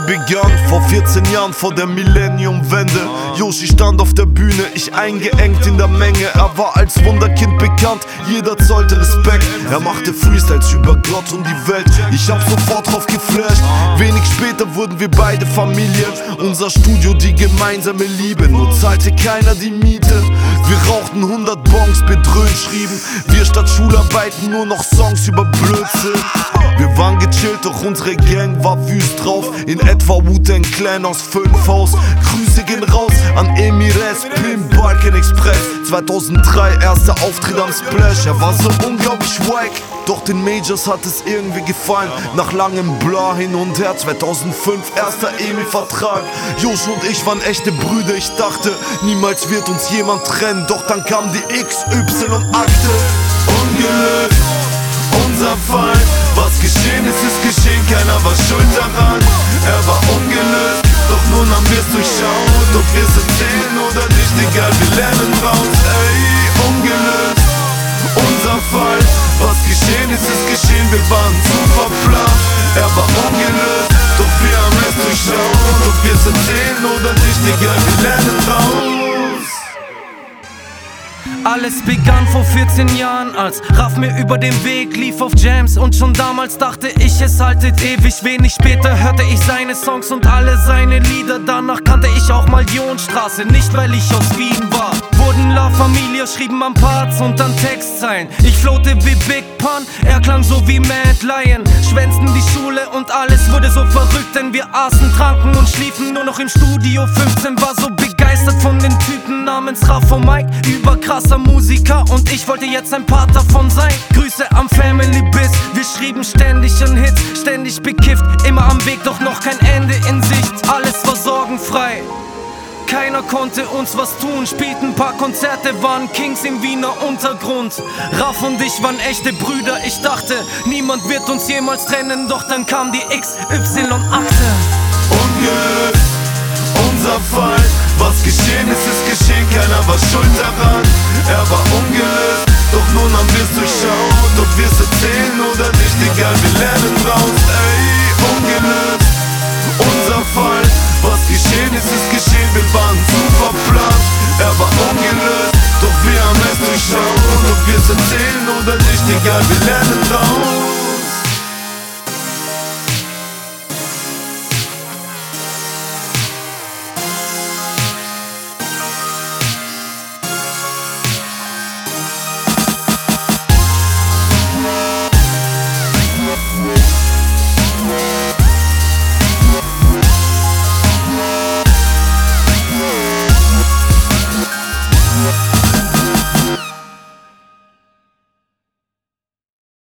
begann vor 14 Jahren, vor der Millenniumwende. Yoshi stand auf der Bühne, ich eingeengt in der Menge. Er war als Wunderkind bekannt, jeder zollte Respekt. Er machte Freestyles über Gott und die Welt, ich hab sofort drauf geflasht. Wenig später wurden wir beide Familie. Unser Studio, die gemeinsame Liebe, nur zahlte keiner die Miete. Wir rauchten 100 Bongs, bedröhnt schrieben wir statt Schularbeiten nur noch Songs über Blödsinn. Wir waren gechillt, doch unsere Gang war wüst drauf. In etwa Wu-Tang Clan aus 5 Haus. Grüße gehen raus an Emires, Pim, Balkan Express. 2003 erster Auftritt am Splash. Er war so unglaublich wack, doch den Majors hat es irgendwie gefallen. Nach langem Bla hin und her, 2005 erster EMI-Vertrag. Josh und ich waren echte Brüder, ich dachte, niemals wird uns jemand trennen. Doch dann kam die XY-Akte. Ungelöst, unser Fall. Was geschehen ist, ist geschehen, keiner war schuld daran. Er war ungelöst, doch nun haben wir's durchschaut. Ob wir's erzählen oder nicht, egal, wir lernen raus. Ey, ungelöst, unser Fall. Was geschehen ist, ist geschehen, wir waren zu verplant. Er war ungelöst, doch wir haben es durchschaut. Ob wir's erzählen oder nicht, egal, wir lernen raus. Alles begann vor 14 Jahren, als Raff mir über den Weg lief auf Jams. Und schon damals dachte ich, es haltet ewig. Wenig später hörte ich seine Songs und alle seine Lieder. Danach kannte ich auch mal die Straße, nicht weil ich aus Wien war. Wurden La Familia, schrieben am Parts und dann Textzeilen. Ich floate wie Big Pun, er klang so wie Mad Lion. Schwänzten die Schule und alles wurde so verrückt, denn wir aßen, tranken und schliefen nur noch im Studio. 15 war so begeistert von den Typen namens Raff und Mike. Überkrasser Musiker und ich wollte jetzt ein Part davon sein. Grüße am Family Biz, wir schrieben ständig an Hits, ständig bekifft, immer am Weg, doch noch kein Ende in Sicht. Alles war sorgenfrei, keiner konnte uns was tun, spielten paar Konzerte, waren Kings im Wiener Untergrund. Raff und ich waren echte Brüder, ich dachte, niemand wird uns jemals trennen, doch dann kam die XY-Akte. Ungelöst, unser Fall. Was geschehen ist, ist geschehen, keiner war schuld daran. Er war ungelöst, doch nun haben wir's durchschaut. Ob wir's erzählen oder nicht, egal, wir lernen raus. Ey, ungelöst, unser Fall. Was geschehen ist, ist geschehen, wir waren zu verplant. Er war ungelöst, doch wir haben es durchschaut. Ob wir's erzählen oder nicht, egal, wir lernen raus.